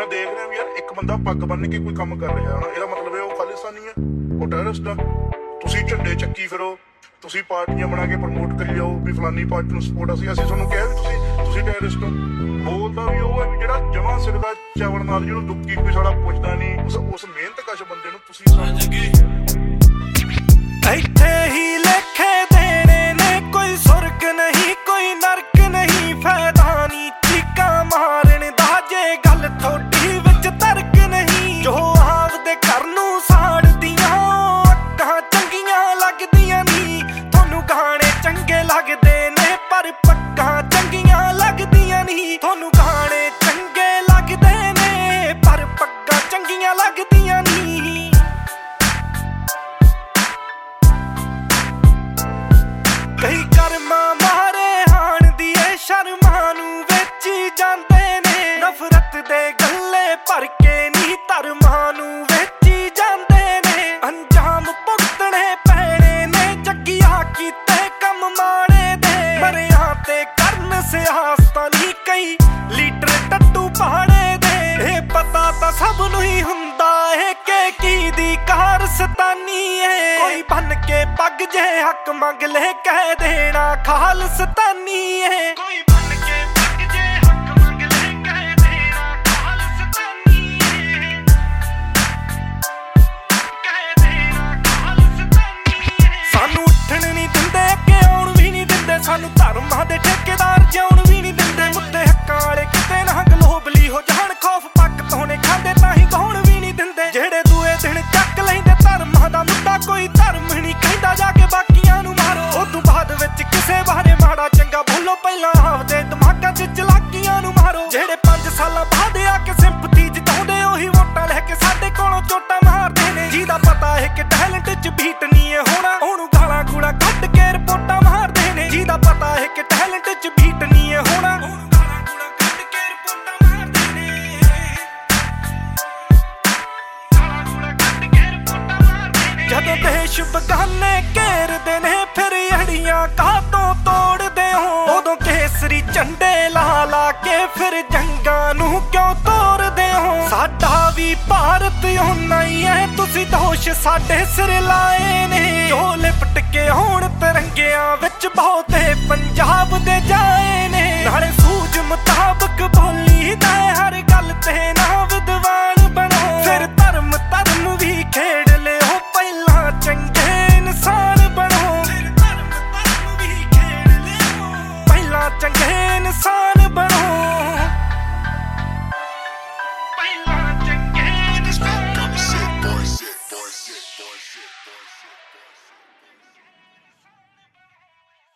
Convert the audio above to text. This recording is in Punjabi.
ਦੇਖ ਰਿਹਾ ਵੀ ਯਾਰ ਇੱਕ ਬੰਦਾ ਪੱਗ ਬੰਨ ਕੇ ਕੋਈ ਕੰਮ ਕਰ ਰਿਹਾ ਨਾ, ਇਹਦਾ ਮਤਲਬ ਇਹ ਉਹ ਖਾਲਿਸਤਾਨੀ ਹੈ, ਉਹ ਟੈਰਰਿਸਟ ਆ। ਤੁਸੀਂ ਝੰਡੇ ਚੱਕੀ ਫਿਰੋ, ਤੁਸੀਂ ਪਾਰਟੀਆਂ ਬਣਾ ਕੇ ਪ੍ਰਮੋਟ ਕਰੀ ਜਾਓ ਵੀ ਫਲਾਨੀ ਪਾਰਟੀ ਨੂੰ ਸਪੋਰਟ ਅਸੀਂ ਤੁਹਾਨੂੰ ਕਿਹਾ ਵੀ ਤੁਸੀਂ ਟੈਰਰਿਸਟ ਹੋ। ਬੋਲਦਾ ਵੀ ਉਹ ਹੈ ਵੀ ਜਿਹੜਾ ਜਮਾਂ ਸਿਰ ਦਾ ਚਾਵਲ ਨਾਲ ਜਿਹਨੂੰ ਦੁੱਕੀ ਕੋਈ ਸਾਲਾ ਪੁੱਛਦਾ ਨਹੀਂ, ਉਸ ਮਿਹਨਤਕਸ਼ ਬੰਦੇ ਨੂੰ ਤੁਸੀਂ ਸਮਝ ਗਏ। ਇੱਥੇ ਹੀ ਲੇਖੇ ਦੇਣੇ ਨੇ, ਕੋਈ ਸੁਰਗ ਨਹੀਂ ਕੋਈ ਨਰਕ ਨਹੀਂ, ਫਾਇਦਾ ਨਹੀਂ ਚੀਕਾਂ ਮਾਰਨ ਦਾ ਜੇ ਗੱਲ ਥੋੜੀ ਵਿੱਚ ਤਰਕ ਨਹੀਂ। ਜੋ ਆਪਦੇ ਘਰ ਨੂੰ ਸਾੜਦੀਆਂ ਅੱਖਾਂ ਚੰਗੀਆਂ ਲੱਗਦੀਆਂ ਨਹੀਂ, ਤੁਹਾਨੂੰ ਗਾਣੇ ਚੰਗੇ ਲੱਗਦੇ ਨੇ ਪਰ ਪੱਗਾਂ ਚੰਗੀਆਂ ਲੱਗਦੀਆਂ ਨਹੀਂ। ਤੁਹਾਨੂੰ ਗਾਣੇ ਚੰਗੇ ਲੱਗਦੇ ਨੇ ਪਰ ਪੱਗਾਂ ਚੰਗੀਆਂ ਲੱਗਦੀਆਂ ਨਹੀਂ। ਕਈ ਕਰਮਾਂ ਮਾਰੇ ਹਾਣ ਦੀ ਏ ਸ਼ਰਮਾਂ ਨੂੰ ਵੇਚੀ ਜਾਂਦੇ ਨੇ, ਨਫ਼ਰਤ ਦੇ ਗੱਲੇ ਭਰ ਕੇ ਨੀ ਧਰਮਾਂ ਨੂੰ ਵੇਚੀ ਜਾਂਦੇ ਨੇ। ਅੰਜਾਮ ਭੁਗਤਣੇ ਪੈਣੇ ਨੇ ਜੱਗੀਆਂ ਕੀਤੇ ਕੰਮ ਮਾੜੇ ਦੇ, ਮਰਿਆਂ ਤੇ ਕਰਨ ਸਿਆਸਤਾਂ ਨੀ ਕਈ ਲੀਡਰ ਟੱਟੂ ਪਹਾੜੇ ਦੇ। ਇਹ ਪਤਾ ਤਾਂ ਸਭ ਨੂੰ ਹੀ ਹੁੰਦਾ ਏ ਕਿ ਕੀ ਦੀ ਕਾਰਸਤਾਨੀ ਏ, ਕੋਈ ਬਨ ਕੇ ਪੱਗ ਜੇ ਹੱਕ ਮੰਗ ਲੈ ਕਹਿ ਦੇਣਾ ਖਾਲਸਤਾਨੀ ਏ। ਕੋਈ ਬਨ ਕੇ ਪੱਗ ਜੇ ਹੱਕ ਮੰਗ ਲੈ ਕਹਿ ਦੇਣਾ ਖਾਲਸਤਾਨੀ ਏ, ਕਹਿ ਦੇਣਾ ਖਾਲਸਤਾਨੀ ਏ। ਸਾਨੂੰ ਉੱਠਣ ਨਹੀਂ ਦਿੰਦੇ ਕਿ ਆਉਣ ਵੀ ਨਹੀਂ ਦਿੰਦੇ, ਸਾਨੂੰ ਧਰਮਾਂ ਦੇ ਠੇਕੇਦਾਰ ਜਿਉਣ ਵੀ ਨਹੀਂ ਦਿੰਦੇ। ਮੁੱਦੇ ਹੱਕਾਂ ਵਾਲੇ ਕਿਤੇ ਨਾ ਗਲੋਬਲੀ ਹੋ ਜਾਣ, ਖੌਫ ਪੱਕ ਤੋਣੇ ਖਾਂਦੇ ਤਾਂ ਹੀ ਗਾਉਣ ਵੀ ਨਹੀਂ ਦਿੰਦੇ। ਜਿਹੜੇ ਦੂਏ ਦਿਨ ਚੱਕ ਲੈਂਦੇ ਧਰਮਾਂ ਦਾ ਮੁੱਦਾ, ਕੋਈ ਧਰਮ ਨਹੀਂ ਕਹਿੰਦਾ ਜਾ ਕੇ ਬਾਕੀਆਂ ਨੂੰ ਮਾਰੋ। ਉਦੋਂ ਬਾਅਦ ਵਿੱਚ ਕਿਸੇ ਬਾਰੇ ਮਾੜਾ ਚੰਗਾ ਬੋਲੋ, ਪਹਿਲਾਂ ਆਪਦੇ ਦਿਮਾਗਾਂ 'ਚ ਚਲਾਕੀਆਂ ਨੂੰ ਮਾਰੋ। ਜਿਹੜੇ 5 ਸਾਲਾਂ ਬਾਅਦ ਆ ਕੇ ਸਿੰਪਥੀ ਜਿਤਾਉਂਦੇ, ਉਹੀ ਵੋਟਾਂ ਲੈ ਕੇ ਸਾਡੇ ਕੋਲੋਂ ਚੋਟਾਂ ਮਾਰਦੇ ਨੇ। ਜਿਹਦਾ ਪਤਾ ਹੈ ਕਿ ਟੈਲੈਂਟ 'ਚ ਬੀਟ ਨਹੀਂ ਏ ਹੋਣਾ, ਉਹਨੂੰ ਗਾਲਾਂ ਗੂਲਾਂ ਕੱਢ ਕੇ ਰਿਪੋਰਟਾਂ ਮਾਰਦੇ ਨੇ। ਜਿਹਦਾ ਪਤਾ ਹੈ ਕਿ ਟੈਲੈਂਟ 'ਚ ਬੀਟ ਨਹੀਂ ਏ ਹੋਣਾ, ਉਹਨੂੰ ਗਾਲਾਂ ਗੂਲਾਂ ਕੱਢ ਕੇ ਰਿਪੋਰਟਾਂ ਮਾਰਦੇ ਨੇ। ਗਾਲਾਂ ਗੂਲਾਂ ਕੱਢ ਕੇ ਰਿਪੋਰਟਾਂ ਮਾਰਦੇ ਨੇ। ਜਦੋਂ ਦੇਸ਼ ਬਗਾਨੇ ਘੇਰਦੇ ਨੇ ਫਿਰ ਅੜੀਆਂ ਕਾਹਤੋਂ ਤੋੜਦੇ ਹੋ, ਉਦੋਂ ਕੇਸਰੀ ਝੰਡੇ ਲਾ ਲਾ ਕੇ ਫਿਰ ਜੰਗਾਂ ਨੂੰ ਕਿਉਂ ਤੋਰਦੇ ਹੋ। ਸਾਡਾ ਵੀ ਭਾਰਤ ਓਨਾ ਹੀ ਹੈ, ਤੁਸੀਂ ਦੋਸ਼ ਸਾਡੇ ਸਿਰ ਲਾਏ ਨੇ। ਜੋ ਲਿਪਟ ਕੇ ਹੋਣ ਤਿਰੰਗਿਆਂ ਵਿੱਚ ਬਹੁਤੇ ਪੰਜਾਬ ਦੇ ਜਾਏ ਨੇ, ਨਾਲੇ ਸੂਝ ਮੁਤਾਬਕ ਬੋਲੀ ਦਾ